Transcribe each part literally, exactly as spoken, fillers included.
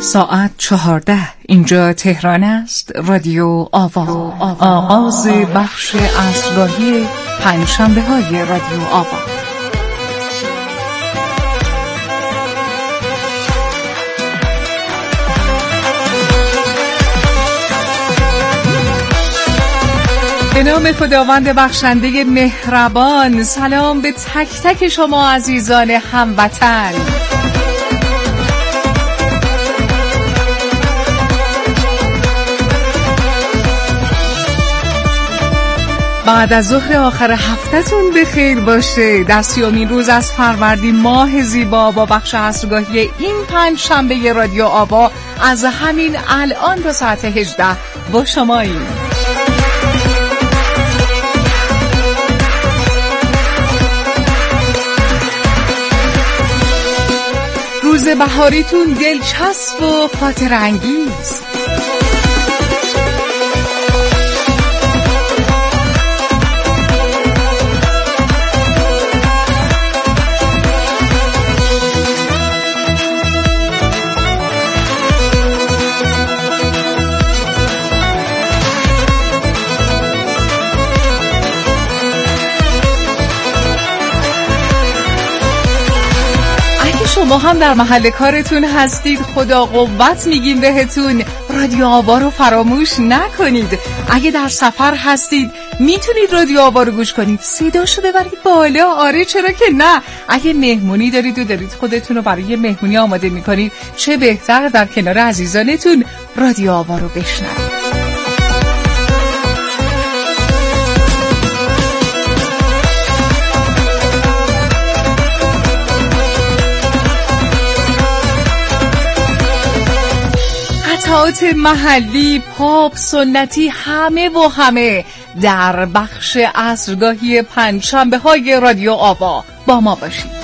ساعت چهارده، اینجا تهران است. رادیو آوا، آغاز بخش عصرگاهی پنجشنبه های رادیو آوا. به نام خداوند بخشنده مهربان، سلام به تک تک شما عزیزان هموطن. بعد از ظهر آخر هفته‌تون به خیر باشه. در سیومین روز از فروردین ماه زیبا با بخش عصرگاهی این پنج شنبه رادیو آوا از همین الان تا ساعت هجده با شماییم. روز بهاریتون دلچسب و خاطر انگیز. شما هم در محل کارتون هستید، خدا قوت میگیم بهتون. رادیو آوا رو فراموش نکنید. اگه در سفر هستید میتونید رادیو آوا رو گوش کنید، صداشو ببرید بالا. آره چرا که نه. اگه مهمونی دارید و دارید خودتون رو برای مهمونی آماده میکنید، چه بهتر در کنار عزیزانتون رادیو آوا رو بشنوید. قطعات محلی، پاپ، سنتی، همه و همه در بخش عصرگاهی پنجشنبه های رادیو آوا با ما باشید.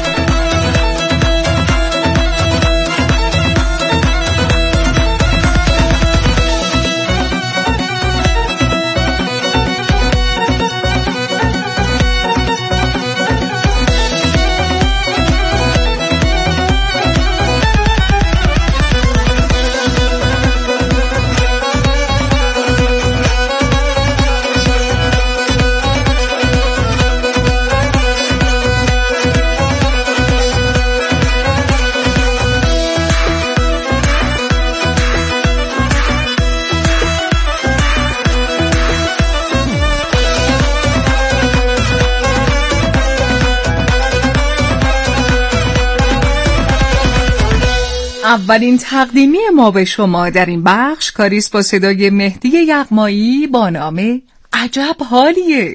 اولین تقدیمی ما به شما در این بخش کاریست با صدای مهدی یغمایی با نام عجب حالیه.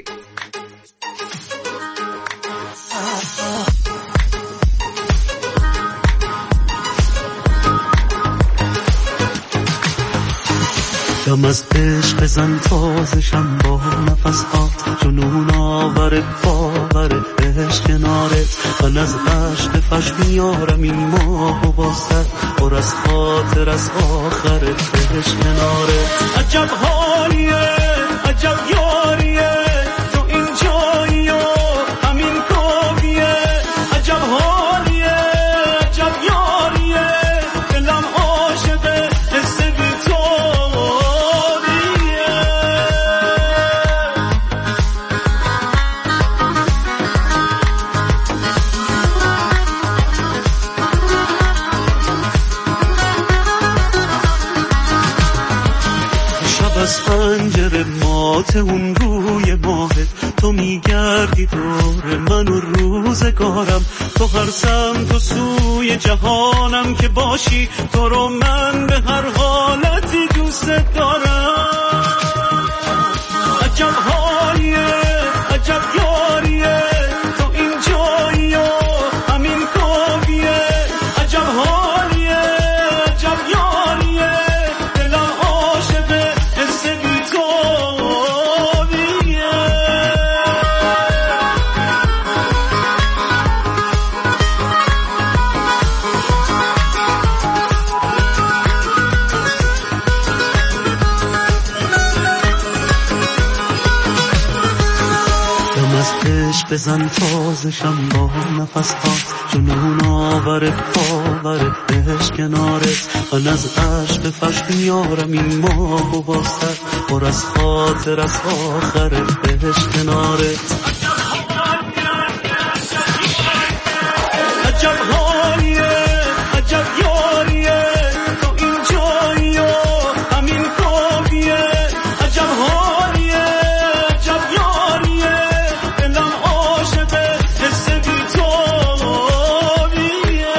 دم از عشق زن تازشم با نفس ها، جنون آور باور عشق کنارت. من از عشق فش میارم این ماه و بازتر، پر از خاطر از آخرت عشق کنارت. عجب حالیه، عجب یاریه، تو این جایی و همین کابیه. عجب حالیه، عجب یاریه، دلم عاشقه حس بی تو. از پنجره مات اون روی ماهت، تو میگردی دور من و روزگارم. تو هر سمت و سوی جهانم که باشی، تو رو من به هر حالتی دوست دارم. عجب حالیه، عجب یاریه، تو این جایی و همین کابیه. عجب حالیه، عجب یاریه، دلم عاشقه حس بی تو بیه. بزن تازشم با نفس هات، جنون آور باور عشق کنارت. من از عشق فش میارم این ماه و باستر، پر از خاطر از آخر عشق کنارت. عجب حالیه عجب یاریه تو این جایی و همین خوابیه. عجب حالیه عجب یاریه دلم عاشقه حس بی‌تابیه.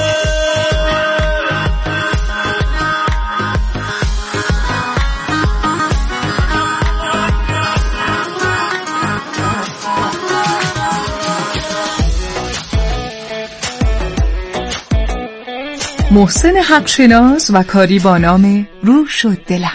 محسن حقشناس و کاری با نام رو شد دلم.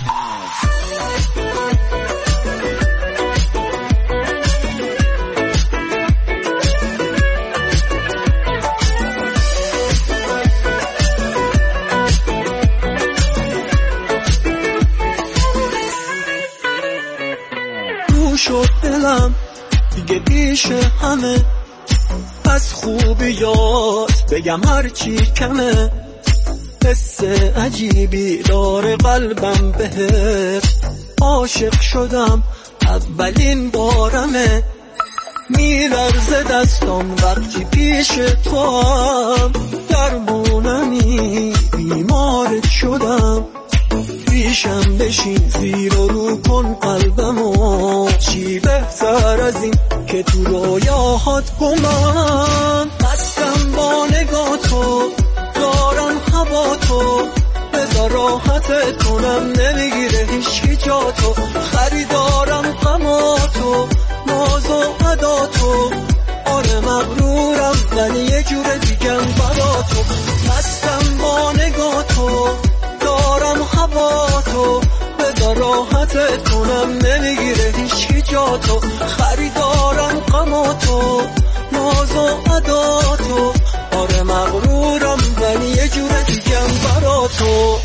رو شد دلم دیگه پیش همه، از خوبیات بگم هرچی کمه. حس عجیبی داره قلبم بهت، عاشق شدم اولین بارمه. میلرزه دستم وقتی پیش تو هم، درمونمی بیمارت شدم. پیشم بشین زیر و رو کن قلبمو، چی بهتر از این که تو رویاهات گمم. مستم با نگاه تو دارم هوا تو، بذار راحتت کنم نمیگیره هیچکی جا تو. خریدارم غما تو ناز و ادا تو، آره مغرورم ولی یه جور دیگم برا تو. مستم با نگاه تو دارم هوا تو، بذار راحتت کنم نمیگیره هیچکی جا تو. خریدارم غما تو ناز و ادا تو، آره مغرورم ولی یه جور دیگم برا تو.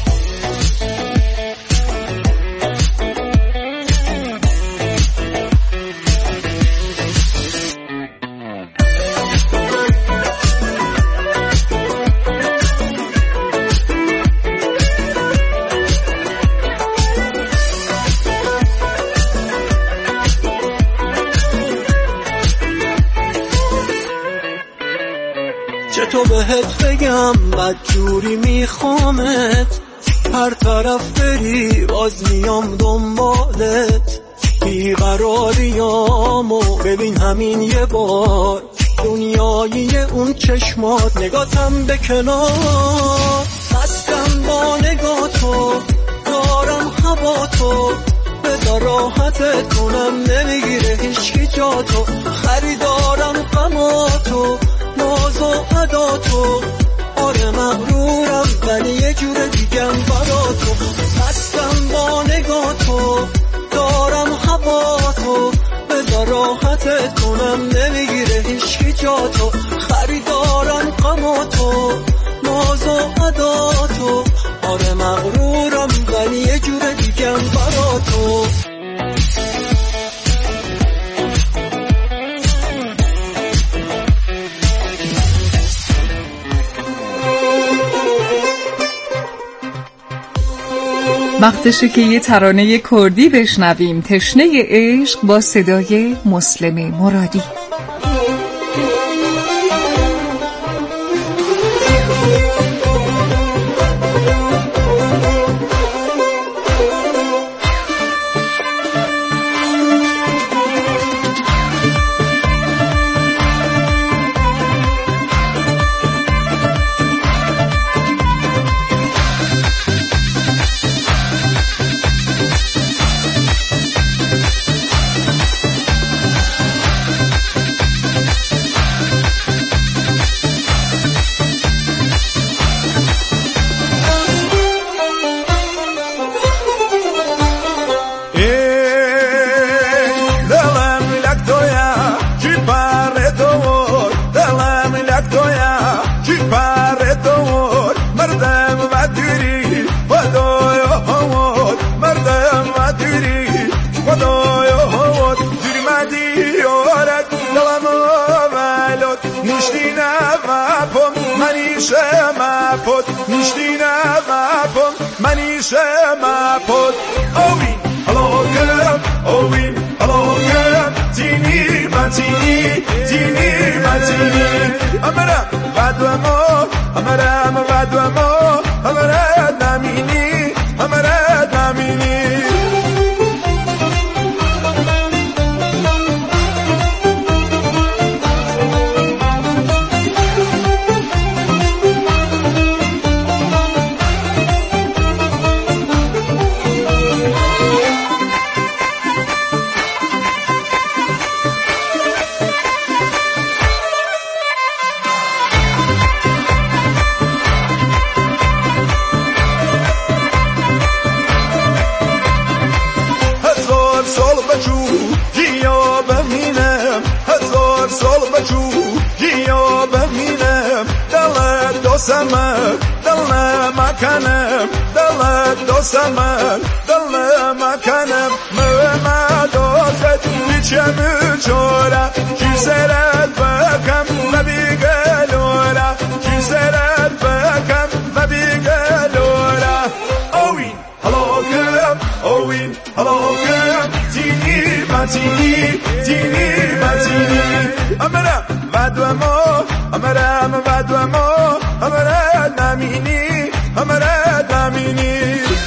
تو بهت بگم بدجوری میخوامت، هر طرف بری باز میام دنبالت. بیقراریامو ببین همین یه بار، دنیایی اون چشمات نگاتم به کنار. مستم با نگاه تو دارم هوا تو، بذار راحتت کنم نمیگیره هیچکی جا تو. خریدارم غما تو ناز و ادا تو، آره مغرورم ولی یه جور دیگم برا تو. مستم با نگاه تو دارم هوا تو، بذار راحتت کنم نمیگیره هیچکی جا تو. خریدارم غما تو ناز و ادا تو، آره مغرورم ولی یه جور دیگم برا تو. وقتشه که یه ترانه کردی بشنویم، تشنه عشق با صدای مسلم مرادی. نیشتی نوابم منیشه مپد نیشتی نوابم منیشه مپد اوین هلاکم اوین هلاکم تینی متینی تینی متینی امرم غدوما امرم غدوما امرم نمینی امرم نمینی دل مکنم دل دوستم دل مکنم محمد آخد بیچم چورا کی سرت بکم و بیگلورا کی سرت بکم و بیگلورا اوین هلاکم اوین هلاکم تینی متینی تینی متینی امرم ودوما امرم ودوما امرم نمینی امرم نمینی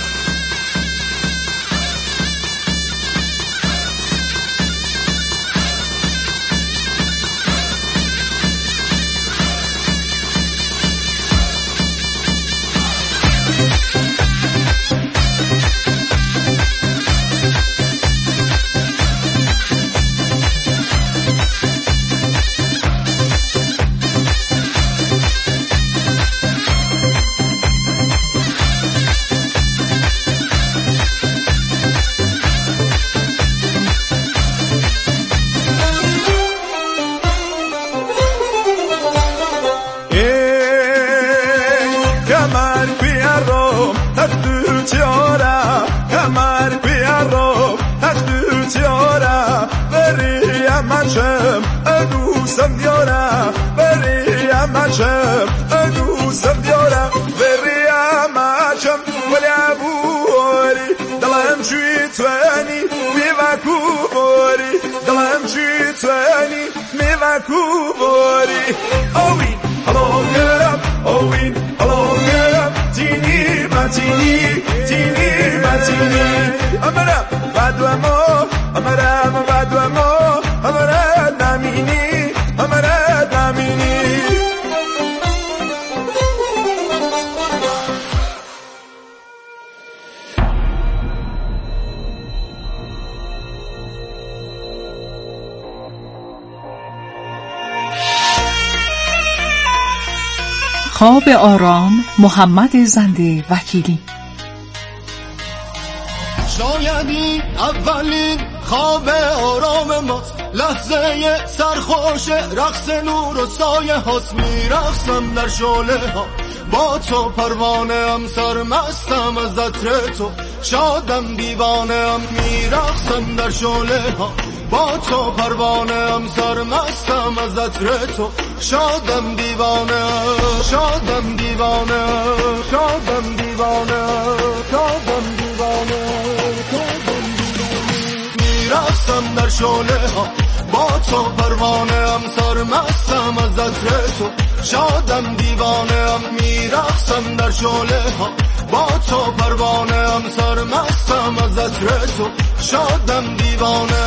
دوستم دیارم بریم مچم دوستم دیارم بریم مچم ولی ابوری دلم چوی توانی میوکو باری دلم چوی توانی میوکو باری اوین هلاکم اوین هلاکم تینی متینی تینی متینی امرم ودوما امرم ودوما امرم نمینی امرم نمینی خواب آرام محمد زنده وکیلی. شایدی اولین خواب آرام ماست، لحظه سرخوش رقص نور و سایه هاست. میرقصم در شعله ها با تو، پروانه ام سرمستم از عطر تو، شادم دیوانه ام. میرقصم در شعله ها با تو، پروانه ام سرمستم از عطر تو، شادم دیوانه شادم دیوانه شادم دیوانه شادم دیوانه میرقصم در شعله ها با تو، پروانه ام سرمستم از عطر تو، شادم دیوانه ام. میرقصم در شعله ها با تو، پروانه ام سرمستم از عطر تو، شادم دیوانه.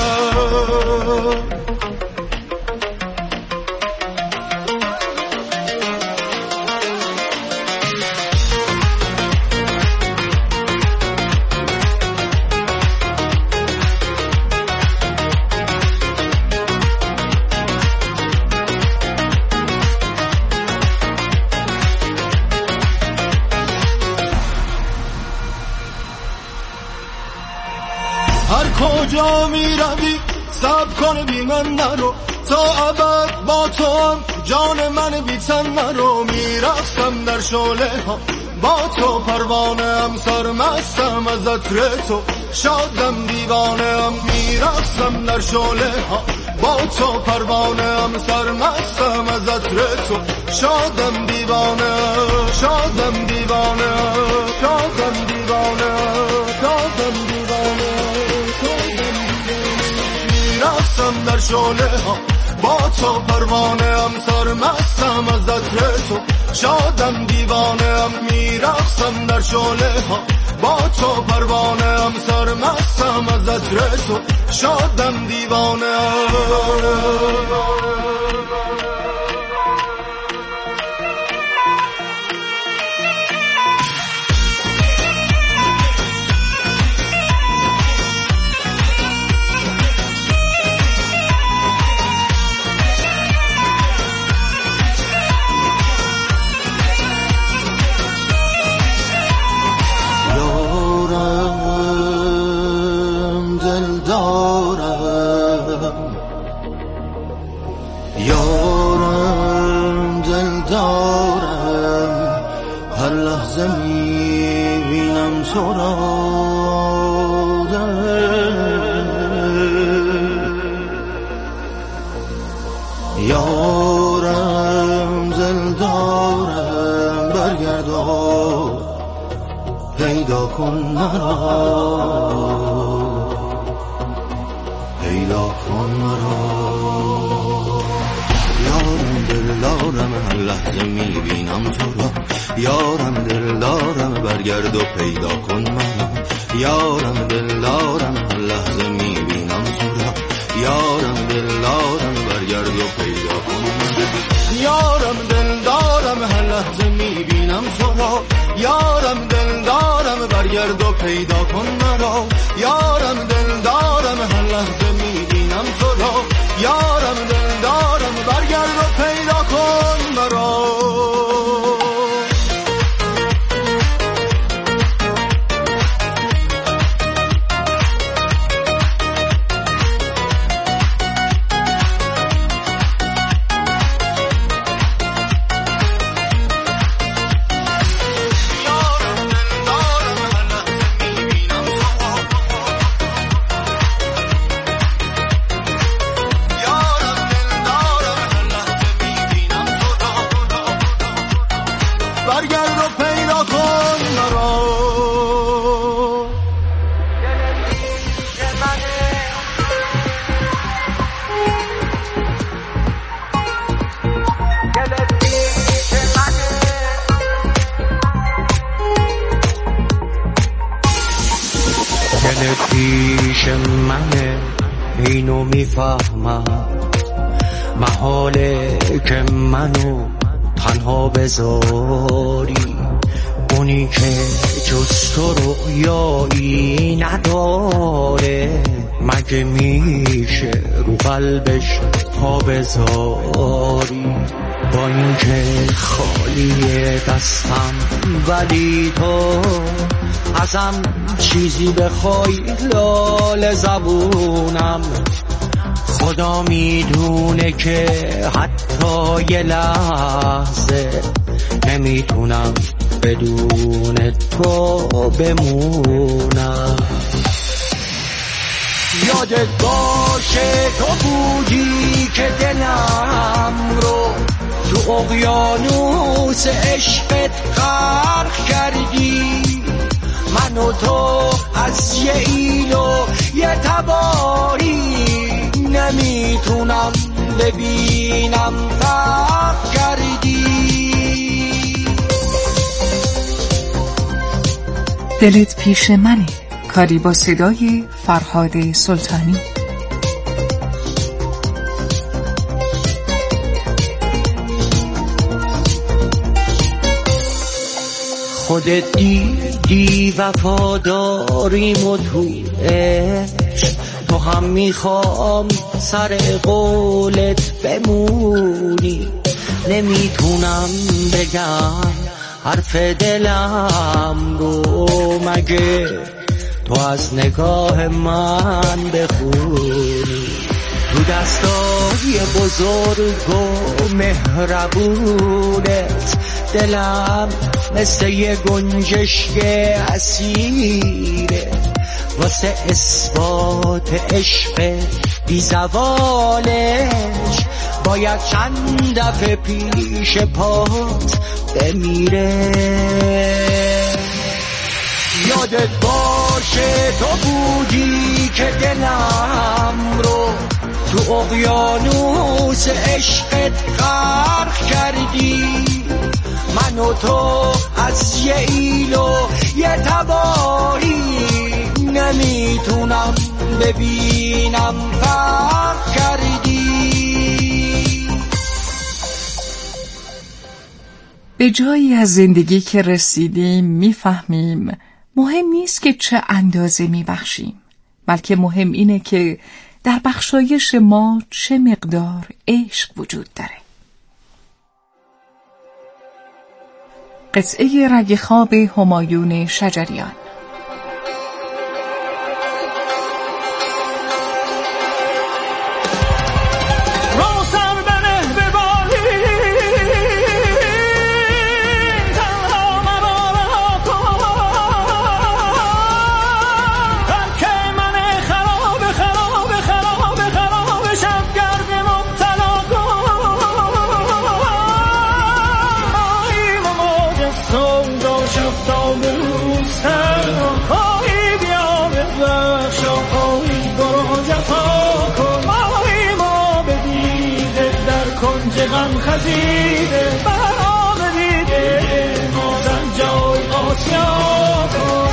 هر کجا می روی صبر کن بی من نرو، تا ابد با تو هم جان من بی تن نرو. میرقصم در شعله ها با تو پروانه ام سرمستم از عطر تو شادم دیوانه ام میرقصم در شعله ها با تو پروانه ام سرمستم از عطر تو شادم دیوانه شادم دیوانه شادم دیوانه شادم دیوانه میرقصم در شعله ها با تو پروانه ام سرمستم از عطر تو شادم دیوانه ام میرقصم در شعله ها با تو پروانه ام سرمستم از عطر تو شادم دیوانه یارم دل دارم هر لحظه میبینم تو را یارم دل دارم برگرد و پیدا کن مرا پیدا کن مرا یارم دل دارم هر لحظه میبینم تو را یارم دل دارم برگرد و پیدا کن مرا یارم دل دارم هر لحظه میبینم تو را یارم دل دارم برگرد و پیدا کن مرا یارم دل دارم هر لحظه میبینم تو را یارم دل دارم برگرد و پیدا کن مرا یارم دل دارم هر لحظه میبینم تو را یارم دل دارم برگرد و پیدا کن مرا برگرد و پیدا کن مرا دلت پیش منه اینو میفهمم محاله که منو تنها بذاری اونی که جز تو رویایی نداره مگه میشه رو قلبش پا بذاری با اینکه خالی دستم ولی تو ازم چیزی بخوای لال زبونم خدا میدونه که حتی یه لحظه نمیتونم بدون تو بمونم یادت باشه تو بودی که دلم رو تو اقیانوس عشقت غرق کردی من و تو از یه ایل و یه تباری نمیتونم ببینم فرق کردی دلت پیش منه کاری با صدای فرهاد سلطانی. خودت دیدی وفاداریم و تو عشق تو هم میخوام سر قولت بمونی نمیتونم بگم حرف دلم رو مگه تو از نگاه من بخونی تو دستای بزرگ و مهربونت دلم مثل یه گنجشک اسیره، واسه اثبات عشق بی زوالش باید چند دفعه پیش پات بمیره. یادت باشه تو بودی که دلم رو تو اقیانوس عشقت غرق کردی، من و تو از یه ایل و یه تباهی نمیتونم ببینم فرق کردی. به جایی از زندگی که رسیدیم میفهمیم مهم نیست که چه اندازه میبخشیم، بلکه مهم اینه که در بخشایش ما چه مقدار عشق وجود داره. قطعه رگ خواب همایون شجریان. غم خزیده برام دیده مازن جای آسیا کن.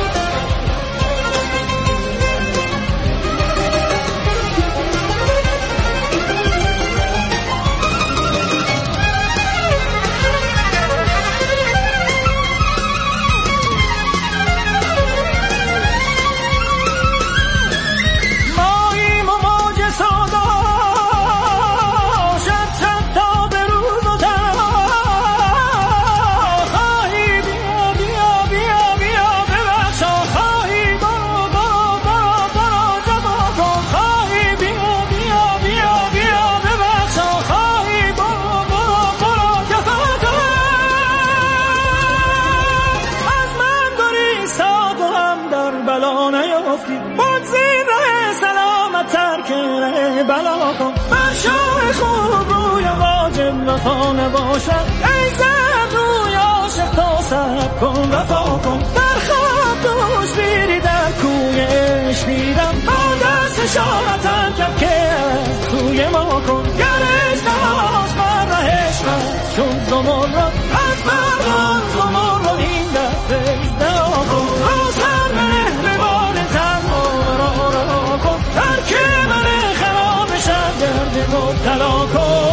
نباشد ای زن روی عاشق تا سب کن وفا کن، در خواب دوش بیری در کوی عشق دیدم با دست اشارتم کرد که از کوی ما کن. گرش نهاز بر رهش من چون زمان را از بردان زمان را این دفعه دعا کن. روزر مهربان تنها را را کن، ترک من خراب شد گرد مبتلا کن.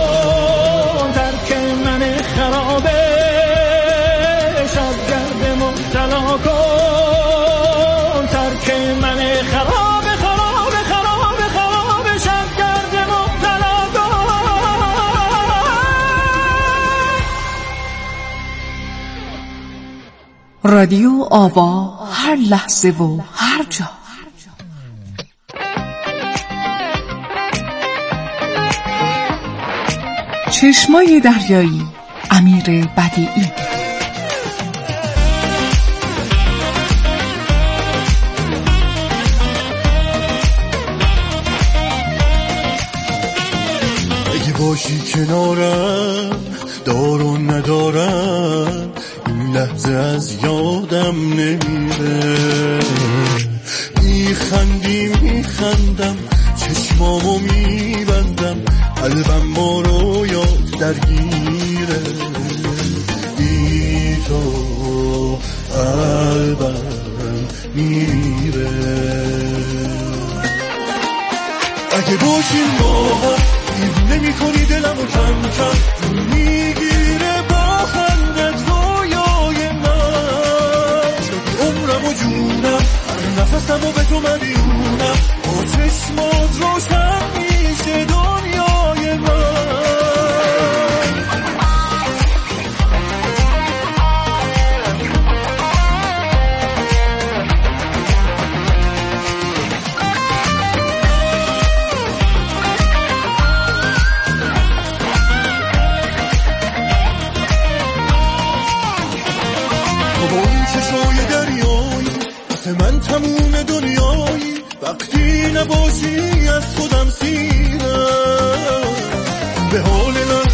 خرابه شب گرد مبتلا کن، ترک من خرابه خرابه خرابه خرابه شب گرد مبتلا کن. رادیو آوا، هر لحظه و هر جا. چشمای دریایی، امیر بدیعی. اگه باشی کنارم دار و ندارم این لحظه از یادم نمیره. میخندی میخندم چشمامو میبندم قلبم با رویات درگیره. بی تو قلبم میره. اگه باشیم با هم نمی کنی دلمو کم کم میگیره با خندت رویای من. عمرم و جونم نفسم و به تو مدیونم با چشمات روشن میشه دنیای من.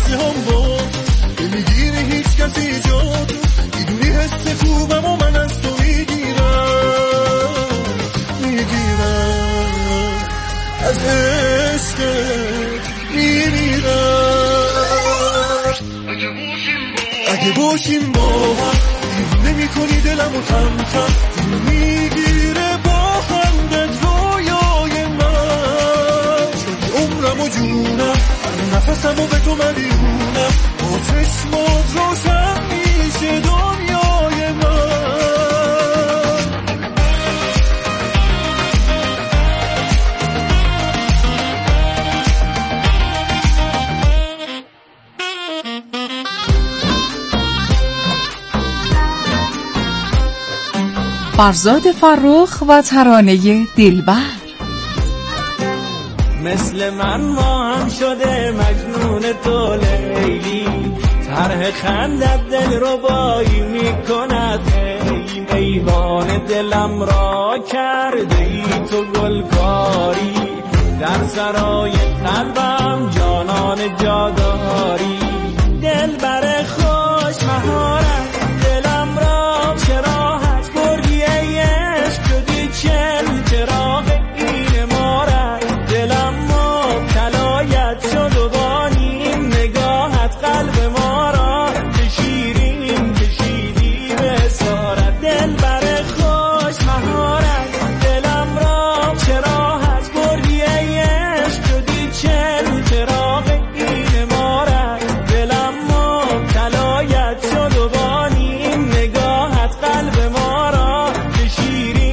لحظه هم با نمیگیره هیچ کسی جاتو، میدونی حس خوبم و من از تو میگیرم میگیرم از عشقت میمیرم. اگه باشیم با هم نمی کنی دلم و کم کم میگیره با خندت رویای من، شدی عمرم و جونم، هر نفسم و به تو مدیونم، با چشمات روشن میشه دنیای من. فرزاد فرخ و ترانه دلبر. مثل من ما هم شده مجنون تو لیلی، طرح خندت دل رو بایی میکند، ای میوان دلم را کرده ای تو گلکاری، در سرای قلبم جانان جاداری، دل بر خوش مهارت دلم را چرا چل چراغ این مارد، دلم مبتلایت شد و بانی نگاهت قلب ما را به شیرین کشیدی به سارت، دل بر خوش مهارت دلم را چراحت بردی ای عشق، شدی چل چراغ این مارد، دلم مبتلایت شد و بانی نگاهت قلب ما را به شیرین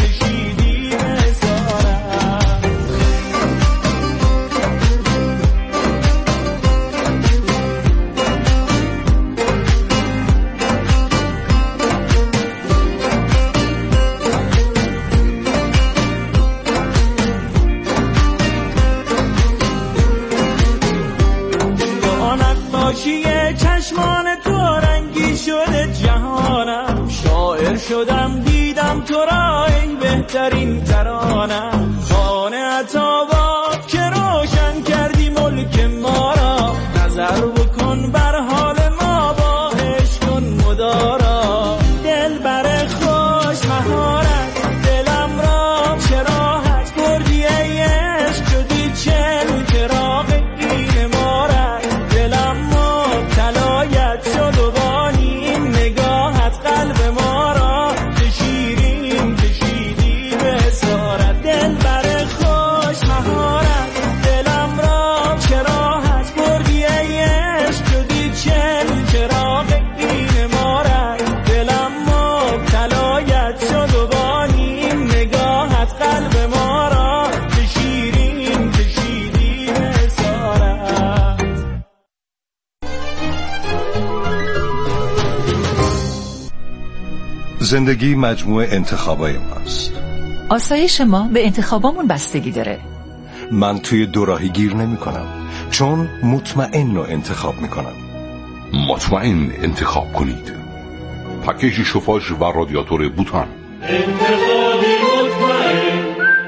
چشمان تو رنگی شده جهانم، شاعر شدم دیدم تو را ای بهترین ترانم، خانه عطاباد که روشن کردی ملک ما را، نظر بکن بر حال ما با عشق کن مدارا، دل بر خوش مهارت دلم را چراحت بردی ای عشق، شدی چل چراغ این مارد، دلم مبتلایت شد و بانی نگاهت قلب ما را به شیرین کشیدی به سارت، دل بر خوش مهارت دلم را چراحت بردی ای عشق، شدی چل چراغ این مارد، دلم مبتلایت شد و بانی نگاهت قلب ما را به شیرین کشیدی به سارت. زندگی مجموعه انتخابای ماست. آسایش ما به انتخابامون بستگی داره. من توی دوراهی گیر نمی کنم، چون مطمئن رو انتخاب می کنم. مطمئن انتخاب کنید. پکیج شوفاژ و رادیاتور بوتان. انتخابی مطمئن.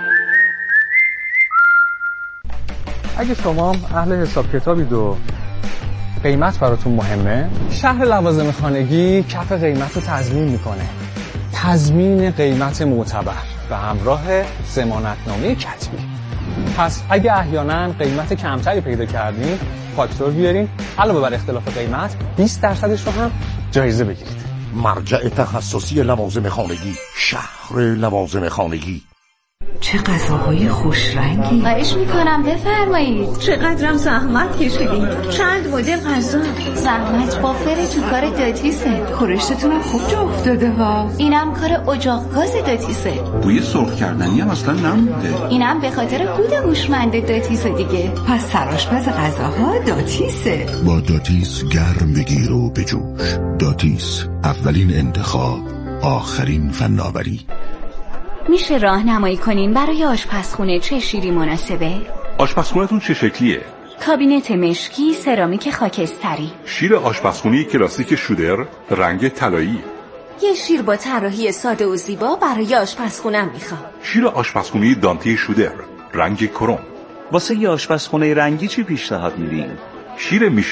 اگه شما اهل حساب کتابید و قیمت براتون مهمه، شهر لوازم خانگی کف قیمت رو تضمین میکنه. تضمین قیمت معتبر به همراه ضمانتنامه کتبی. پس اگه احیانا قیمت کمتری پیدا کردین، فاکتور بیارین، علاوه بر اختلاف قیمت بیست درصدش رو هم جایزه بگیرید. مرجع تخصصی لوازم خانگی، شهر لوازم خانگی. چه غذاهای خوش رنگی. خواهش میکنم بفرمایید. چقدرم زحمت کشیدین. چند مدل غذا. زحمت با فر تو کار داتیسه. خورشتتون هم خوب جا افتاده ها. اینم کار اجاق گاز داتیسه. بوی سرخ کردنی هم اصلا نمونده. اینم به خاطر کود هوشمند داتیسه دیگه. پس سرآشپز غذاها داتیسه. با داتیس گرم بگیر و بجوش. داتیس، اولین انتخاب، آخرین فناوری. میشه راهنمایی کنین برای آشپزخونه چه شیری مناسبه؟ آشپزخونه‌تون چه شکلیه؟ کابینت مشکی، سرامیک خاکستری. شیر آشپزخونه کلاسیک شودر، رنگ طلایی. یه شیر با طراحی ساده و زیبا برای آشپزخونه‌ام میخوام. شیر آشپزخونه دانته شودر، رنگ کرم. واسه یه آشپزخونه رنگی چی پیشنهاد میدین؟ شیر میشلین